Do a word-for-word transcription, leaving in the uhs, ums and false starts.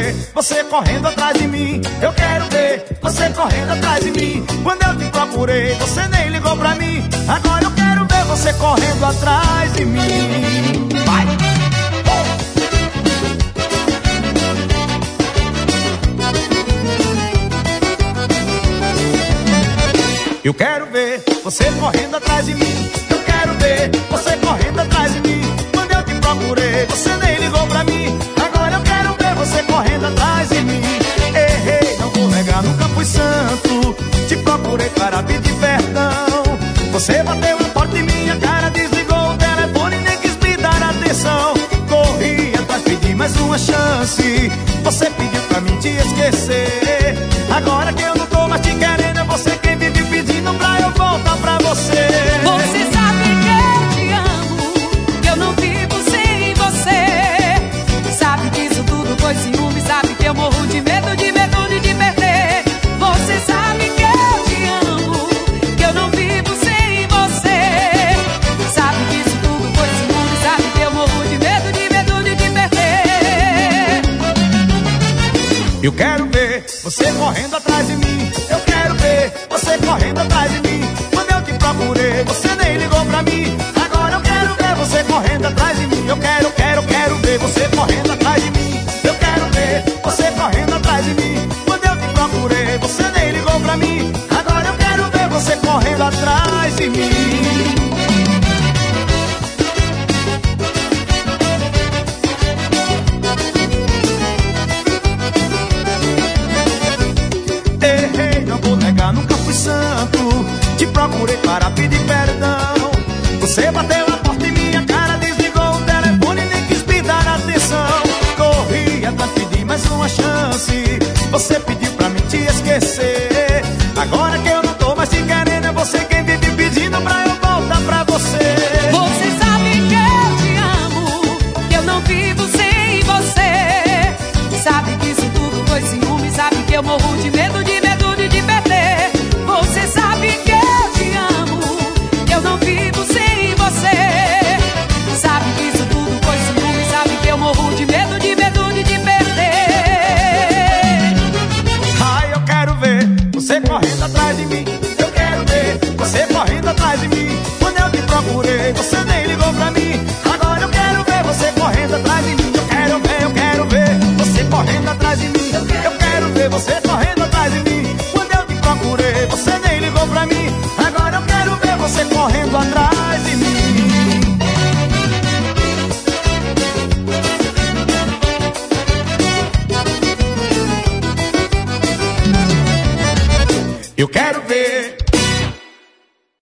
ver você correndo atrás de mim. Eu quero ver você correndo atrás de mim. Quando eu te procurei, você nem ligou pra mim. Agora eu quero ver você correndo atrás de mim. Vai! Eu quero ver você correndo atrás de mim. Eu quero ver você correndo atrás de mim. Quando eu te procurei, você nem ligou pra mim. Agora eu quero ver você correndo atrás de mim. Errei, não vou negar, nunca fui santo. Te procurei para pedir perdão. Você bateu a porta em minha cara, desligou o telefone e nem quis me dar atenção. Corri atrás, pedi mais uma chance. Você pediu pra mim te esquecer. Agora que eu não tô mais te querendo, é você quem vive pedindo pra eu voltar pra você. Você sabe que eu te amo, que eu não vivo sem você. Sabe que isso tudo foi ciúme, sabe que eu morro de medo, de medo de te perder. Você sabe que eu te amo, que eu não vivo sem você. Sabe que isso tudo foi ciúme, sabe que eu morro de medo, de medo de te perder. Eu quero ver você correndo atrás de mim. Eu quero ver você correndo atrás de mim. Quando eu te procurei, você nem ligou pra mim. Agora eu quero ver você correndo atrás de mim. Eu quero, quero, quero ver você correndo atrás de mim. Eu quero ver você correndo atrás de mim. Quando eu te procurei, você nem ligou pra mim. Agora eu quero ver você correndo atrás de mim. Errei, não vou negar, nunca fui santo. Te procurei para pedir perdão. Você bateu a porta em minha cara, desligou o telefone e nem quis me dar atenção. Corri atrás, pedi mais uma chance. Você pediu pra mim te esquecer. Agora que eu não tô mais te querendo, é você quem vive pedindo pra eu voltar pra você. Você sabe que eu te amo, que eu não vivo sem você. Sabe que isso tudo foi ciúme, sabe que eu morro de medo, de medo de te perder. Você sabe que eu te amo, que eu não vivo sem você. Sabe que isso tudo foi ciúme, sabe que eu morro de medo, de medo de te perder. Ai, eu quero ver você correndo atrás de mim. Eu quero ver você correndo atrás de mim. Quando eu te procurei, você nem ligou pra mim. Agora eu quero ver você correndo atrás de mim. Eu quero ver, eu quero ver você correndo atrás de mim. Eu quero ver você correndo atrás de mim. Quando eu te procurei, você nem ligou pra mim. Agora eu quero ver você correndo atrás de mim. Eu quero ver